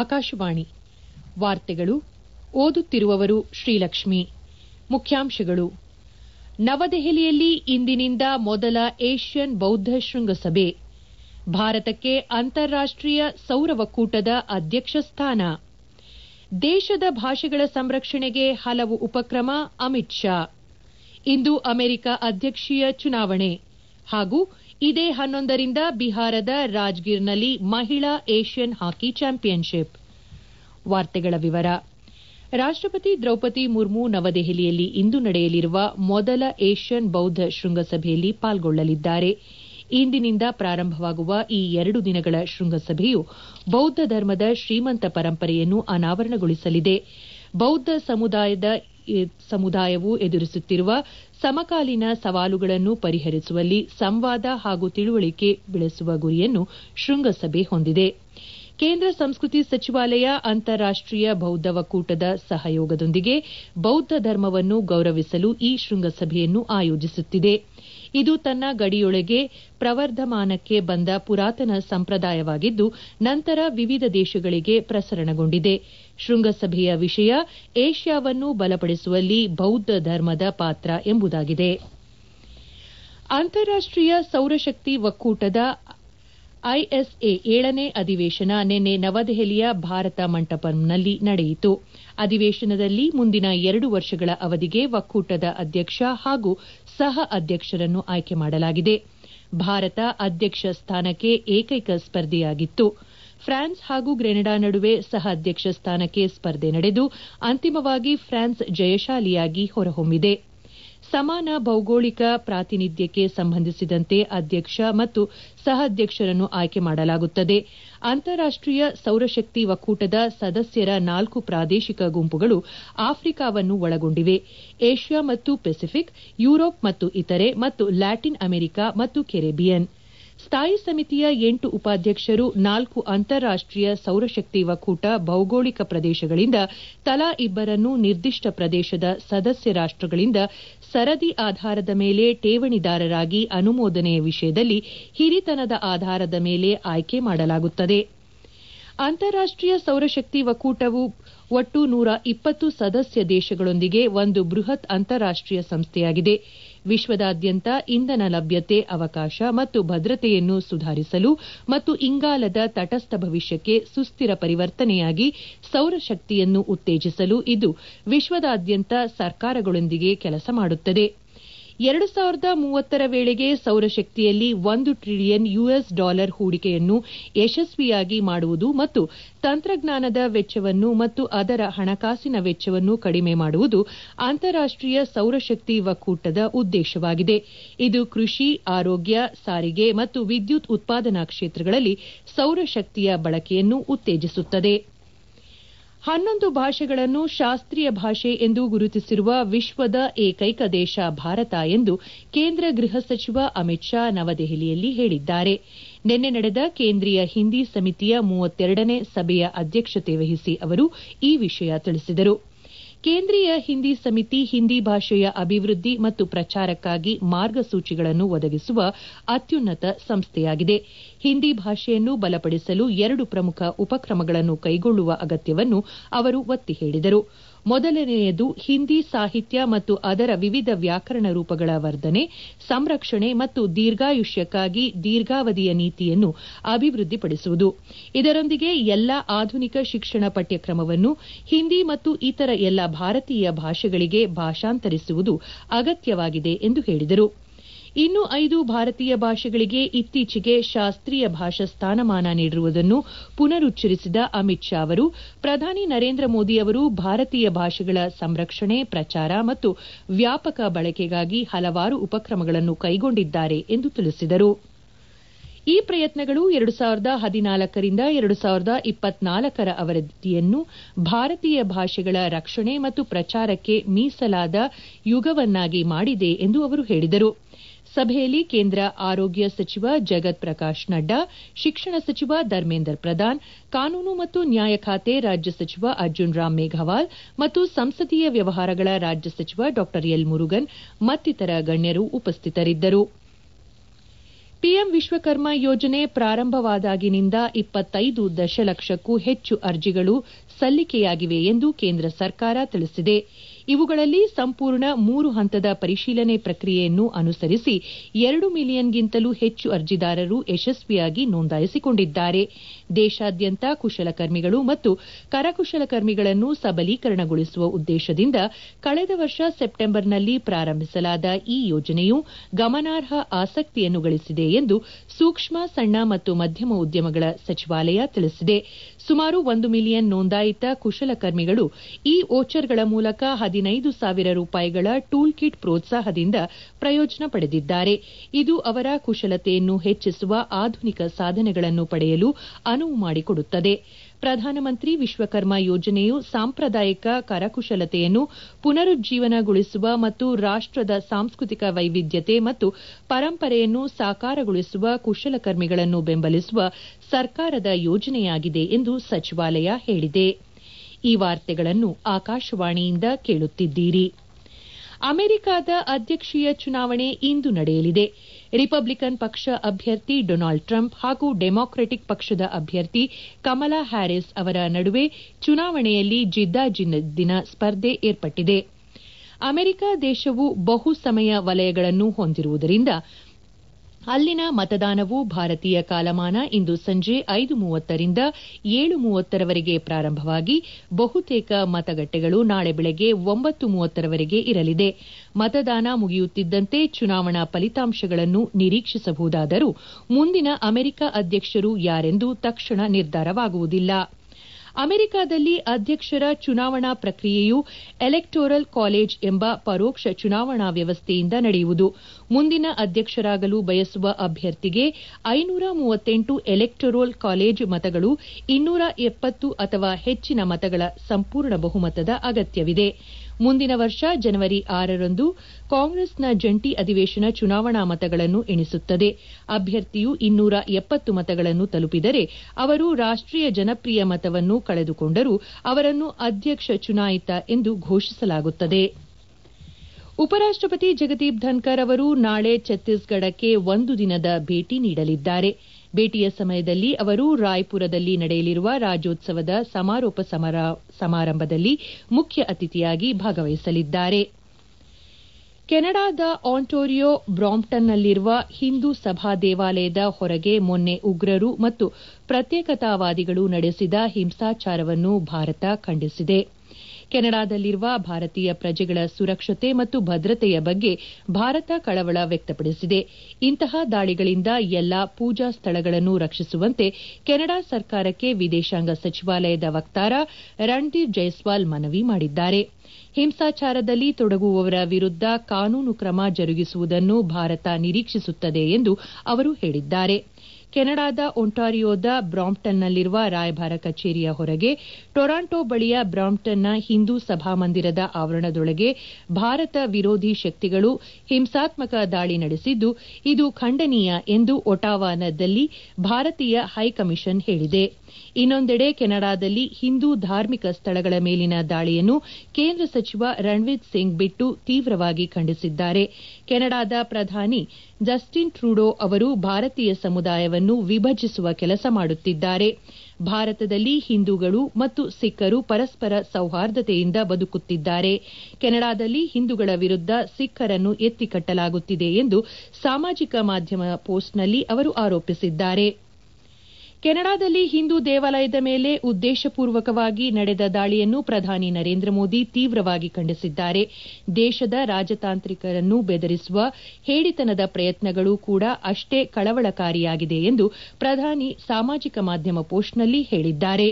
ಆಕಾಶವಾಣಿ ವಾರ್ತೆಗಳು ಓದುತ್ತಿರುವವರು ಶ್ರೀಲಕ್ಷ್ಮಿ. ಮುಖ್ಯಾಂಶಗಳು. ನವದೆಹಲಿಯಲ್ಲಿ ಇಂದಿನಿಂದ ಮೊದಲ ಏಷ್ಯನ್ ಬೌದ್ಧ ಶೃಂಗಸಭೆ. ಭಾರತಕ್ಕೆ ಅಂತಾರಾಷ್ಟೀಯ ಸೌರ ಒಕ್ಕೂಟದ ಅಧ್ಯಕ್ಷ ಸ್ಥಾನ. ದೇಶದ ಭಾಷೆಗಳ ಸಂರಕ್ಷಣೆಗೆ ಹಲವು ಉಪಕ್ರಮ ಅಮಿತ್ ಶಾ. ಇಂದು ಅಮೆರಿಕ ಅಧ್ಯಕ್ಷೀಯ ಚುನಾವಣೆ ಹಾಗೂ ಇದೇ 11ರಿಂದ ಬಿಹಾರದ ರಾಜ್ಗಿರ್ನಲ್ಲಿ ಮಹಿಳಾ ಏಷ್ಯನ್ ಹಾಕಿ ಚಾಂಪಿಯನ್ಶಿಪ್. ರಾಷ್ಟಪತಿ ದ್ರೌಪದಿ ಮುರ್ಮು ನವದೆಹಲಿಯಲ್ಲಿ ಇಂದು ನಡೆಯಲಿರುವ ಮೊದಲ ಏಷ್ಯನ್ ಬೌದ್ಧ ಶೃಂಗಸಭೆಯಲ್ಲಿ ಪಾಲ್ಗೊಳ್ಳಲಿದ್ದಾರೆ. ಇಂದಿನಿಂದ ಪ್ರಾರಂಭವಾಗುವ ಈ 2 ದಿನಗಳ ಶೃಂಗಸಭೆಯು ಬೌದ್ಧ ಧರ್ಮದ ಶ್ರೀಮಂತ ಪರಂಪರೆಯನ್ನು ಅನಾವರಣಗೊಳಿಸಲಿದೆ. ಬೌದ್ಧ ಸಮುದಾಯವು ಎದುರಿಸುತ್ತಿರುವ ಸಮಕಾಲೀನ ಸವಾಲುಗಳನ್ನು ಪರಿಹರಿಸುವಲ್ಲಿ ಸಂವಾದ ಹಾಗೂ ತಿಳುವಳಿಕೆ ಬೆಳೆಸುವ ಗುರಿಯನ್ನು ಶೃಂಗಸಭೆ ಹೊಂದಿದೆ. ಕೇಂದ್ರ ಸಂಸ್ಕೃತಿ ಸಚಿವಾಲಯ ಅಂತಾರಾಷ್ಟೀಯ ಬೌದ್ಧ ಒಕ್ಕೂಟದ ಸಹಯೋಗದೊಂದಿಗೆ ಬೌದ್ಧ ಧರ್ಮವನ್ನು ಗೌರವಿಸಲು ಈ ಶೃಂಗಸಭೆಯನ್ನು ಆಯೋಜಿಸುತ್ತಿದೆ. ಇದು ತನ್ನ ಗಡಿಯೊಳಗೆ ಪ್ರವರ್ಧಮಾನಕ್ಕೆ ಬಂದ ಪುರಾತನ ಸಂಪ್ರದಾಯವಾಗಿದ್ದು, ನಂತರ ವಿವಿಧ ದೇಶಗಳಿಗೆ ಪ್ರಸರಣಗೊಂಡಿದೆ. ಶೃಂಗಸಭೆಯ ವಿಷಯ ಏಷ್ಯಾವನ್ನು ಬಲಪಡಿಸುವಲ್ಲಿ ಬೌದ್ಧ ಧರ್ಮದ ಪಾತ್ರ ಎಂಬುದಾಗಿದೆ. ಅಂತಾರಾಷ್ಟೀಯ ಸೌರಶಕ್ತಿ ಒಕ್ಕೂಟದ ಐಎಸ್ಎ 7ನೇ ಅಧಿವೇಶನ ನಿನ್ನೆ ನವದೆಹಲಿಯ ಭಾರತ ಮಂಟಪಂನಲ್ಲಿ ನಡೆಯಿತು. ಅಧಿವೇಶನದಲ್ಲಿ ಮುಂದಿನ 2 ವರ್ಷಗಳ ಅವಧಿಗೆ ಒಕ್ಕೂಟದ ಅಧ್ಯಕ್ಷ ಹಾಗೂ ಸಹ ಅಧ್ಯಕ್ಷರನ್ನು ಆಯ್ಕೆ ಮಾಡಲಾಗಿದೆ. ಭಾರತ ಅಧ್ಯಕ್ಷ ಸ್ಥಾನಕ್ಕೆ ಏಕೈಕ ಸ್ಪರ್ಧಿಯಾಗಿತ್ತು. ಫ್ರಾನ್ಸ್ ಹಾಗೂ ಗ್ರೆನಡಾ ನಡುವೆ ಸಹ ಅಧ್ಯಕ್ಷ ಸ್ಥಾನಕ್ಕೆ ಸ್ಪರ್ಧೆ ನಡೆದು ಅಂತಿಮವಾಗಿ ಫ್ರಾನ್ಸ್ ಜಯಶಾಲಿಯಾಗಿ ಹೊರಹೊಮ್ಮಿದೆ. ಸಮಾನ ಭೌಗೋಳಿಕ ಪ್ರಾತಿನಿಧ್ಯಕ್ಕೆ ಸಂಬಂಧಿಸಿದಂತೆ ಅಧ್ಯಕ್ಷ ಮತ್ತು ಸಹ ಅಧ್ಯಕ್ಷರನ್ನು ಆಯ್ಕೆ ಮಾಡಲಾಗುತ್ತದೆ. ಅಂತಾರಾಷ್ಟೀಯ ಸೌರಶಕ್ತಿ ಒಕ್ಕೂಟದ ಸದಸ್ಯರ 4 ಪ್ರಾದೇಶಿಕ ಗುಂಪುಗಳು ಆಫ್ರಿಕಾವನ್ನು ಒಳಗೊಂಡಿವೆ. ಏಷ್ಯಾ ಮತ್ತು ಪೆಸಿಫಿಕ್, ಯುರೋಪ್ ಮತ್ತು ಇತರೆ, ಮತ್ತು ಲ್ಯಾಟಿನ್ ಅಮೆರಿಕ ಮತ್ತು ಕೆರೆಬಿಯನ್. ಸ್ಥಾಯಿ ಸಮಿತಿಯ 8 ಉಪಾಧ್ಯಕ್ಷರು 4 ಅಂತಾರಾಷ್ಟೀಯ ಸೌರಶಕ್ತಿ ಒಕ್ಕೂಟ ಭೌಗೋಳಿಕ ಪ್ರದೇಶಗಳಿಂದ ತಲಾ 2 ನಿರ್ದಿಷ್ಟ ಪ್ರದೇಶದ ಸದಸ್ಯ ರಾಷ್ಟಗಳಿಂದ ಸರದಿ ಆಧಾರದ ಮೇಲೆ ಠೇವಣಿದಾರರಾಗಿ ಅನುಮೋದನೆಯ ವಿಷಯದಲ್ಲಿ ಹಿರಿತನದ ಆಧಾರದ ಮೇಲೆ ಆಯ್ಕೆ ಮಾಡಲಾಗುತ್ತದೆ. ಅಂತಾರಾಷ್ಟೀಯ ಸೌರಶಕ್ತಿ ಒಕ್ಕೂಟವು ಒಟ್ಟು 120 ಸದಸ್ಯ ದೇಶಗಳೊಂದಿಗೆ ಒಂದು ಬೃಹತ್ ಅಂತಾರಾಷ್ಟೀಯ ಸಂಸ್ಥೆಯಾಗಿದೆ. ವಿಶ್ವದಾದ್ಯಂತ ಇಂಧನ ಲಭ್ಯತೆ, ಅವಕಾಶ ಮತ್ತು ಭದ್ರತೆಯನ್ನು ಸುಧಾರಿಸಲು ಮತ್ತು ಇಂಗಾಲದ ತಟಸ್ಥ ಭವಿಷ್ಯಕ್ಕೆ ಸುಸ್ಥಿರ ಪರಿವರ್ತನೆಯಾಗಿ ಸೌರಶಕ್ತಿಯನ್ನು ಉತ್ತೇಜಿಸಲು ಇದು ವಿಶ್ವದಾದ್ಯಂತ ಸರ್ಕಾರಗಳೊಂದಿಗೆ ಕೆಲಸ ಮಾಡುತ್ತದೆ. 2030ರ ವೇಳೆಗೆ ಸೌರಶಕ್ತಿಯಲ್ಲಿ $1 ಟ್ರಿಲಿಯನ್ ಹೂಡಿಕೆಯನ್ನು ಯಶಸ್ವಿಯಾಗಿ ಮಾಡುವುದು ಮತ್ತು ತಂತ್ರಜ್ಞಾನದ ವೆಚ್ಚವನ್ನು ಮತ್ತು ಅದರ ಹಣಕಾಸಿನ ವೆಚ್ಚವನ್ನು ಕಡಿಮೆ ಮಾಡುವುದು ಅಂತಾರಾಷ್ಟೀಯ ಸೌರಶಕ್ತಿ ಒಕ್ಕೂಟದ ಉದ್ದೇಶವಾಗಿದೆ. ಇದು ಕೃಷಿ, ಆರೋಗ್ಯ, ಸಾರಿಗೆ ಮತ್ತು ವಿದ್ಯುತ್ ಉತ್ಪಾದನಾ ಕ್ಷೇತ್ರಗಳಲ್ಲಿ ಸೌರಶಕ್ತಿಯ ಬಳಕೆಯನ್ನು ಉತ್ತೇಜಿಸುತ್ತದೆ. 11 ಭಾಷೆಗಳನ್ನು ಶಾಸ್ತ್ರೀಯ ಭಾಷೆ ಎಂದು ಗುರುತಿಸಿರುವ ವಿಶ್ವದ ಏಕೈಕ ದೇಶ ಭಾರತ ಎಂದು ಕೇಂದ್ರ ಗೃಹ ಸಚಿವ ಅಮಿತ್ ಶಾ ನವದೆಹಲಿಯಲ್ಲಿ ಹೇಳಿದ್ದಾರೆ. ನಿನ್ನೆ ನಡೆದ ಕೇಂದ್ರೀಯ ಹಿಂದಿ ಸಮಿತಿಯ 32ನೇ ಸಭೆಯ ಅಧ್ಯಕ್ಷತೆ ವಹಿಸಿ ಅವರು ಈ ವಿಷಯ ತಿಳಿಸಿದರು. ಕೇಂದ್ರೀಯ ಹಿಂದಿ ಸಮಿತಿ ಹಿಂದಿ ಭಾಷೆಯ ಅಭಿವೃದ್ಧಿ ಮತ್ತು ಪ್ರಚಾರಕ್ಕಾಗಿ ಮಾರ್ಗಸೂಚಿಗಳನ್ನು ಒದಗಿಸುವ ಅತ್ಯುನ್ನತ ಸಂಸ್ಥೆಯಾಗಿದೆ. ಹಿಂದಿ ಭಾಷೆಯನ್ನು ಬಲಪಡಿಸಲು 2 ಪ್ರಮುಖ ಉಪಕ್ರಮಗಳನ್ನು ಕೈಗೊಳ್ಳುವ ಅಗತ್ಯವನ್ನು ಅವರು ಒತ್ತಿ ಹೇಳಿದರು. ಮೊದಲನೆಯದು ಹಿಂದಿ ಸಾಹಿತ್ಯ ಮತ್ತು ಅದರ ವಿವಿಧ ವ್ಯಾಕರಣ ರೂಪಗಳ ವರ್ಧನೆ, ಸಂರಕ್ಷಣೆ ಮತ್ತು ದೀರ್ಘಾಯುಷ್ಯಕ್ಕಾಗಿ ದೀರ್ಘಾವಧಿಯ ನೀತಿಯನ್ನು ಅಭಿವೃದ್ಧಿಪಡಿಸುವುದು. ಇದರೊಂದಿಗೆ ಎಲ್ಲಾ ಆಧುನಿಕ ಶಿಕ್ಷಣ ಪಠ್ಯಕ್ರಮವನ್ನು ಹಿಂದಿ ಮತ್ತು ಇತರ ಎಲ್ಲ ಭಾರತೀಯ ಭಾಷೆಗಳಿಗೆ ಭಾಷಾಂತರಿಸುವುದು ಅಗತ್ಯವಾಗಿದೆ ಎಂದು ಹೇಳಿದರು. ಇನ್ನು 5 ಭಾರತೀಯ ಭಾಷೆಗಳಿಗೆ ಇತ್ತೀಚೆಗೆ ಶಾಸ್ತ್ರೀಯ ಭಾಷಾ ಸ್ಥಾನಮಾನ ನೀಡಿರುವುದನ್ನು ಪುನರುಚ್ಚರಿಸಿದ ಅಮಿತ್ ಶಾ ಅವರು, ಪ್ರಧಾನಿ ನರೇಂದ್ರ ಮೋದಿ ಅವರು ಭಾರತೀಯ ಭಾಷೆಗಳ ಸಂರಕ್ಷಣೆ, ಪ್ರಚಾರ ಮತ್ತು ವ್ಯಾಪಕ ಬಳಕೆಗಾಗಿ ಹಲವಾರು ಉಪಕ್ರಮಗಳನ್ನು ಕೈಗೊಂಡಿದ್ದಾರೆ ಎಂದು ತಿಳಿಸಿದರು. ಈ ಪ್ರಯತ್ನಗಳು 2014ರಿಂದ 2024ರ ಅವಧಿಯನ್ನು ಭಾರತೀಯ ಭಾಷೆಗಳ ರಕ್ಷಣೆ ಮತ್ತು ಪ್ರಚಾರಕ್ಕೆ ಮೀಸಲಾದ ಯುಗವನ್ನಾಗಿ ಮಾಡಿದೆ ಎಂದು ಅವರು ಹೇಳಿದರು. ಸಭೆಯಲ್ಲಿ ಕೇಂದ್ರ ಆರೋಗ್ಯ ಸಚಿವ ಜಗತ್ ಪ್ರಕಾಶ್ ನಡ್ಡಾ, ಶಿಕ್ಷಣ ಸಚಿವ ಧರ್ಮೇಂದ್ರ ಪ್ರಧಾನ್, ಕಾನೂನು ಮತ್ತು ನ್ಯಾಯ ಖಾತೆ ರಾಜ್ಯ ಸಚಿವ ಅರ್ಜುನ್ ರಾಮ್ ಮೇಘವಾಲ್ ಮತ್ತು ಸಂಸದೀಯ ವ್ಯವಹಾರಗಳ ರಾಜ್ಯ ಸಚಿವ ಡಾ ಎಲ್ ಮುರುಗನ್ ಮತ್ತಿತರ ಗಣ್ಯರು ಉಪಸ್ಥಿತರಿದ್ದರು. ಪಿಎಂ ವಿಶ್ವಕರ್ಮ ಯೋಜನೆ ಪ್ರಾರಂಭವಾದಾಗಿನಿಂದ 25 ದಶಲಕ್ಷಕ್ಕೂ ಹೆಚ್ಚು ಅರ್ಜಿಗಳು ಸಲ್ಲಿಕೆಯಾಗಿವೆ ಎಂದು ಕೇಂದ್ರ ಸರ್ಕಾರ ತಿಳಿಸಿದೆ. ಇವುಗಳಲ್ಲಿ ಸಂಪೂರ್ಣ 3 ಹಂತದ ಪರಿಶೀಲನೆ ಪ್ರಕ್ರಿಯೆಯನ್ನು ಅನುಸರಿಸಿ 2 ಮಿಲಿಯನ್ಗಿಂತಲೂ ಹೆಚ್ಚು ಅರ್ಜಿದಾರರು ಯಶಸ್ವಿಯಾಗಿ ನೋಂದಾಯಿಸಿಕೊಂಡಿದ್ದಾರೆ. ದೇಶಾದ್ಯಂತ ಕುಶಲಕರ್ಮಿಗಳು ಮತ್ತು ಕರಕುಶಲಕರ್ಮಿಗಳನ್ನು ಸಬಲೀಕರಣಗೊಳಿಸುವ ಉದ್ದೇಶದಿಂದ ಕಳೆದ ವರ್ಷ ಸೆಪ್ಟೆಂಬರ್ನಲ್ಲಿ ಪ್ರಾರಂಭಿಸಲಾದ ಈ ಯೋಜನೆಯು ಗಮನಾರ್ಹ ಆಸಕ್ತಿಯನ್ನು ಗಳಿಸಿದೆ ಎಂದು ಸೂಕ್ಷ್ಮ, ಸಣ್ಣ ಮತ್ತು ಮಧ್ಯಮ ಉದ್ಯಮಗಳ ಸಚಿವಾಲಯ ತಿಳಿಸಿದೆ. ಸುಮಾರು 1 ಮಿಲಿಯನ್ ನೋಂದಾಯಿತ ಕುಶಲಕರ್ಮಿಗಳು ಈ ವೋಚರ್ಗಳ ಮೂಲಕ 15,000 ರೂಪಾಯಿಗಳ ಟೂಲ್ ಕಿಟ್ ಪ್ರೋತ್ಸಾಹದಿಂದ ಪ್ರಯೋಜನ ಪಡೆದಿದ್ದಾರೆ. ಇದು ಅವರ ಕುಶಲತೆಯನ್ನು ಹೆಚ್ಚಿಸುವ ಆಧುನಿಕ ಸಾಧನಗಳನ್ನು ಪಡೆಯಲು ಅನುವು ಮಾಡಿಕೊಡುತ್ತದೆ. ಪ್ರಧಾನಮಂತ್ರಿ ವಿಶ್ವಕರ್ಮ ಯೋಜನೆಯು ಸಾಂಪ್ರದಾಯಿಕ ಕರಕುಶಲತೆಯನ್ನು ಪುನರುಜ್ಜೀವನಗೊಳಿಸುವ ಮತ್ತು ರಾಷ್ಟದ ಸಾಂಸ್ಕೃತಿಕ ವೈವಿಧ್ಯತೆ ಮತ್ತು ಪರಂಪರೆಯನ್ನು ಸಾಕಾರಗೊಳಿಸುವ ಕುಶಲಕರ್ಮಿಗಳನ್ನು ಬೆಂಬಲಿಸುವ ಸರ್ಕಾರದ ಯೋಜನೆಯಾಗಿದೆ ಎಂದು ಸಚಿವಾಲಯ ಹೇಳಿದೆ. ಈ ವಾರ್ತೆಗಳನ್ನು ಆಕಾಶವಾಣಿಯಿಂದ ಕೇಳುತ್ತಿದ್ದೀರಿ. ಅಮೆರಿಕದ ಅಧ್ಯಕ್ಷೀಯ ಚುನಾವಣೆ ಇಂದು ನಡೆಯಲಿದೆ. ರಿಪಬ್ಲಿಕನ್ ಪಕ್ಷ ಅಭ್ಯರ್ಥಿ ಡೊನಾಲ್ಡ್ ಟ್ರಂಪ್ ಹಾಗೂ ಡೆಮಾಕ್ರೆಟಿಕ್ ಪಕ್ಷದ ಅಭ್ಯರ್ಥಿ ಕಮಲಾ ಹ್ಯಾರಿಸ್ ಅವರ ನಡುವೆ ಚುನಾವಣೆಯಲ್ಲಿ ಜಿದ್ದಾಜಿದ್ದಿನ ಸ್ಪರ್ಧೆ ಏರ್ಪಟ್ಟಿದೆ. ಅಮೆರಿಕ ದೇಶವು ಬಹುಸಮಯ ವಲಯಗಳನ್ನು ಹೊಂದಿರುವುದರಿಂದ ಅಲ್ಲಿನ ಮತದಾನವು ಭಾರತೀಯ ಕಾಲಮಾನ ಇಂದು ಸಂಜೆ 5:30 ರಿಂದ 7:30 ರವರೆಗೆ ಪ್ರಾರಂಭವಾಗಿ ಬಹುತೇಕ ಮತಗಟ್ಟೆಗಳು ನಾಳೆ ಬೆಳಗ್ಗೆ 9:30 ರವರೆಗೆ ಇರಲಿದೆ. ಮತದಾನ ಮುಗಿಯುತ್ತಿದ್ದಂತೆ ಚುನಾವಣಾ ಫಲಿತಾಂಶಗಳನ್ನು ನಿರೀಕ್ಷಿಸಬಹುದಾದರೂ ಮುಂದಿನ ಅಮೆರಿಕ ಅಧ್ಯಕ್ಷರು ಯಾರೆಂದು ತಕ್ಷಣ ನಿರ್ಧಾರವಾಗುವುದಿಲ್ಲ. ಅಮೆರಿಕದಲ್ಲಿ ಅಧ್ಯಕ್ಷರ ಚುನಾವಣಾ ಪ್ರಕ್ರಿಯೆಯು ಎಲೆಕ್ಟೋರಲ್ ಕಾಲೇಜ್ ಎಂಬ ಪರೋಕ್ಷ ಚುನಾವಣಾ ವ್ಯವಸ್ಥೆಯಿಂದ ನಡೆಯುವುದು. ಮುಂದಿನ ಅಧ್ಯಕ್ಷರಾಗಲು ಬಯಸುವ ಅಭ್ಯರ್ಥಿಗೆ 538 ಎಲೆಕ್ಟೋರಲ್ ಕಾಲೇಜ್ ಮತಗಳು 270 ಅಥವಾ ಹೆಚ್ಚಿನ ಮತಗಳ ಸಂಪೂರ್ಣ ಬಹುಮತದ ಅಗತ್ಯವಿದೆ. ಮುಂದಿನ ವರ್ಷ ಜನವರಿ 6ರಂದು ಕಾಂಗ್ರೆಸ್ನ ಜಂಟಿ ಅಧಿವೇಶನ ಚುನಾವಣಾ ಮತಗಳನ್ನು ಎಣಿಸುತ್ತದೆ. ಅಭ್ಯರ್ಥಿಯು 270 ಮತಗಳನ್ನು ತಲುಪಿದರೆ ಅವರು ರಾಷ್ಟೀಯ ಜನಪ್ರಿಯ ಮತವನ್ನು ಕಳೆದುಕೊಂಡರೂ ಅವರನ್ನು ಅಧ್ಯಕ್ಷ ಚುನಾಯಿತ ಎಂದು ಘೋಷಿಸಲಾಗುತ್ತದೆ. ಉಪರಾಷ್ಟಪತಿ ಜಗದೀಪ್ ಧನ್ಕರ್ ಅವರು ನಾಳೆ ಛತ್ತೀಸ್ಗಢಕ್ಕೆ 1 ದಿನದ ಭೇಟಿ ನೀಡಲಿದ್ದಾರೆ. ಭೇಟಿಯ ಸಮಯದಲ್ಲಿ ಅವರು ರಾಯ್ಪುರದಲ್ಲಿ ನಡೆಯಲಿರುವ ರಾಜ್ಯೋತ್ಸವದ ಸಮಾರೋಪ ಸಮಾರಂಭದಲ್ಲಿ ಮುಖ್ಯ ಅತಿಥಿಯಾಗಿ ಭಾಗವಹಿಸಲಿದ್ದಾರೆ. ಕೆನಡಾದ ಆಂಟೋರಿಯೋ ಬ್ರಾಂಪ್ಟನ್ನಲ್ಲಿರುವ ಹಿಂದೂ ಸಭಾ ದೇವಾಲಯದ ಹೊರಗೆ ಮೊನ್ನೆ ಉಗ್ರರು ಮತ್ತು ಪ್ರತ್ಯೇಕತಾವಾದಿಗಳು ನಡೆಸಿದ ಹಿಂಸಾಚಾರವನ್ನು ಭಾರತ ಖಂಡಿಸಿದೆ. ಕೆನಡಾದಲ್ಲಿರುವ ಭಾರತೀಯ ಪ್ರಜೆಗಳ ಸುರಕ್ಷತೆ ಮತ್ತು ಭದ್ರತೆಯ ಬಗ್ಗೆ ಭಾರತ ಕಳವಳ ವ್ಯಕ್ತಪಡಿಸಿದೆ. ಇಂತಹ ದಾಳಿಗಳಿಂದ ಎಲ್ಲಾ ಪೂಜಾ ಸ್ಥಳಗಳನ್ನು ರಕ್ಷಿಸುವಂತೆ ಕೆನಡಾ ಸರ್ಕಾರಕ್ಕೆ ವಿದೇಶಾಂಗ ಸಚಿವಾಲಯದ ವಕ್ತಾರ ರಣದೀಪ್ ಜೈಸ್ವಾಲ್ ಮನವಿ ಮಾಡಿದ್ದಾರೆ. ಹಿಂಸಾಚಾರದಲ್ಲಿ ತೊಡಗುವವರ ವಿರುದ್ದ ಕಾನೂನು ಕ್ರಮ ಜರುಗಿಸುವುದನ್ನು ಭಾರತ ನಿರೀಕ್ಷಿಸುತ್ತದೆ ಎಂದು ಅವರು ಹೇಳಿದ್ದಾರೆ. ಕೆನಡಾದ ಒಂಟಾರಿಯೋದ ಬ್ರಾಂಪ್ಟನ್ನಲ್ಲಿರುವ ರಾಯಭಾರ ಕಚೇರಿಯ ಹೊರಗೆ ಟೊರಾಂಟೊ ಬಳಿಯ ಬ್ರಾಂಪ್ಟನ್ನ ಹಿಂದೂ ಸಭಾಮಂದಿರದ ಆವರಣದೊಳಗೆ ಭಾರತ ವಿರೋಧಿ ಶಕ್ತಿಗಳು ಹಿಂಸಾತ್ಮಕ ದಾಳಿ ನಡೆಸಿದ್ದು ಇದು ಖಂಡನೀಯ ಎಂದು ಒಟಾವಾದಲ್ಲಿ ಭಾರತೀಯ ಹೈಕಮಿಷನ್ ಹೇಳಿದೆ. ಇನ್ನೊಂದೆಡೆ ಕೆನಡಾದಲ್ಲಿ ಹಿಂದೂ ಧಾರ್ಮಿಕ ಸ್ಥಳಗಳ ಮೇಲಿನ ದಾಳಿಯನ್ನು ಕೇಂದ್ರ ಸಚಿವ ರಣದೀಪ್ ಸಿಂಗ್ ಬಿಟ್ಟು ತೀವ್ರವಾಗಿ ಖಂಡಿಸಿದ್ದಾರೆ. ಕೆನಡಾದ ಪ್ರಧಾನಿ ಜಸ್ಟಿನ್ ಟ್ರೂಡೋ ಅವರು ಭಾರತೀಯ ಸಮುದಾಯವನ್ನು ವಿಭಜಿಸುವ ಕೆಲಸ ಮಾಡುತ್ತಿದ್ದಾರೆ. ಭಾರತದಲ್ಲಿ ಹಿಂದೂಗಳು ಮತ್ತು ಸಿಖ್ಖರು ಪರಸ್ಪರ ಸೌಹಾರ್ದತೆಯಿಂದ ಬದುಕುತ್ತಿದ್ದಾರೆ. ಕೆನಡಾದಲ್ಲಿ ಹಿಂದೂಗಳ ವಿರುದ್ದ ಸಿಖ್ಖರನ್ನು ಎತ್ತಿಕಟ್ಟಲಾಗುತ್ತಿದೆ ಎಂದು ಸಾಮಾಜಿಕ ಮಾಧ್ಯಮ ಪೋಸ್ಟ್ನಲ್ಲಿ ಅವರು ಆರೋಪಿಸಿದ್ದಾರೆ. ಕೆನಡಾದಲ್ಲಿ ಹಿಂದೂ ದೇವಾಲಯದ ಮೇಲೆ ಉದ್ದೇಶಪೂರ್ವಕವಾಗಿ ನಡೆದ ದಾಳಿಯನ್ನು ಪ್ರಧಾನಿ ನರೇಂದ್ರ ಮೋದಿ ತೀವ್ರವಾಗಿ ಖಂಡಿಸಿದ್ದಾರೆ. ದೇಶದ ರಾಜತಾಂತ್ರಿಕರನ್ನು ಬೆದರಿಸುವ ಹೇಡಿತನದ ಪ್ರಯತ್ನಗಳು ಕೂಡ ಅಷ್ಟೇ ಕಳವಳಕಾರಿಯಾಗಿದೆ ಎಂದು ಪ್ರಧಾನಿ ಸಾಮಾಜಿಕ ಮಾಧ್ಯಮ ಪೋಸ್ಟ್ನಲ್ಲಿ ಹೇಳಿದ್ದಾರೆ.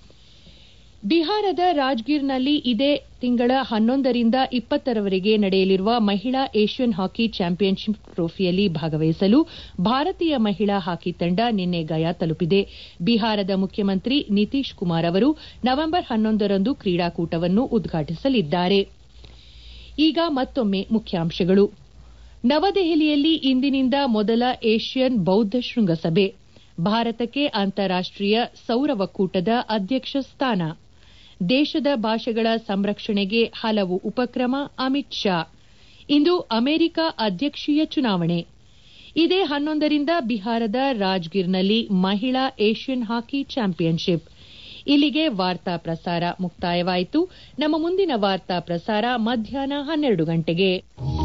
ಬಿಹಾರದ ರಾಜ್ಗಿರ್ನಲ್ಲಿ ಇದೇ ತಿಂಗಳ 11ರಿಂದ 20ರವರೆಗೆ ನಡೆಯಲಿರುವ ಮಹಿಳಾ ಏಷ್ಯನ್ ಹಾಕಿ ಚಾಂಪಿಯನ್ಶಿಪ್ ಟ್ರೋಫಿಯಲ್ಲಿ ಭಾಗವಹಿಸಲು ಭಾರತೀಯ ಮಹಿಳಾ ಹಾಕಿ ತಂಡ ನಿನ್ನೆ ಗಯಾ ತಲುಪಿದೆ. ಬಿಹಾರದ ಮುಖ್ಯಮಂತ್ರಿ ನಿತೀಶ್ ಕುಮಾರ್ ಅವರು ನವೆಂಬರ್ 11ರಂದು ಕ್ರೀಡಾಕೂಟವನ್ನು ಉದ್ಘಾಟಿಸಲಿದ್ದಾರೆ. ಈಗ ಮತ್ತೊಮ್ಮೆ ಮುಖ್ಯಾಂಶಗಳು. ನವದೆಹಲಿಯಲ್ಲಿ ಇಂದಿನಿಂದ ಮೊದಲ ಏಷ್ಯನ್ ಬೌದ್ಧ ಶೃಂಗಸಭೆ. ಭಾರತಕ್ಕೆ ಅಂತಾರಾಷ್ಟೀಯ ಸೌರ ಒಕ್ಕೂಟದ ಅಧ್ಯಕ್ಷ ಸ್ಥಾನ. ದೇಶದ ಭಾಷೆಗಳ ಸಂರಕ್ಷಣೆಗೆ ಹಲವು ಉಪಕ್ರಮ ಅಮಿತ್ ಶಾ. ಇಂದು ಅಮೆರಿಕ ಅಧ್ಯಕ್ಷೀಯ ಚುನಾವಣೆ. ಇದೇ 11ರಿಂದ ಬಿಹಾರದ ರಾಜ್ಗಿರ್ನಲ್ಲಿ ಮಹಿಳಾ ಏಷ್ಯನ್ ಹಾಕಿ ಚಾಂಪಿಯನ್ಶಿಪ್. ಇಲ್ಲಿಗೆ ವಾರ್ತಾ ಪ್ರಸಾರ ಮುಕ್ತಾಯವಾಯಿತು. ನಮ್ಮ ಮುಂದಿನ ವಾರ್ತಾ ಪ್ರಸಾರ ಮಧ್ಯಾಹ್ನ 12 ಗಂಟೆಗೆ.